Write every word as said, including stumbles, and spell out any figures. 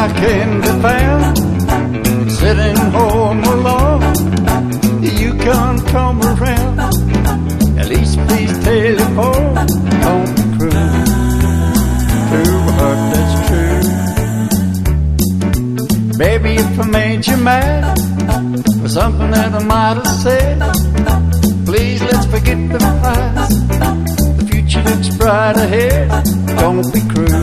I can be found sitting home alone. You can't come around. At least please telephone. Don't be cruel to a heart that's true. Baby, if I made you mad for something that I might have said, please let's forget the past. The future looks bright ahead. Don't be cruel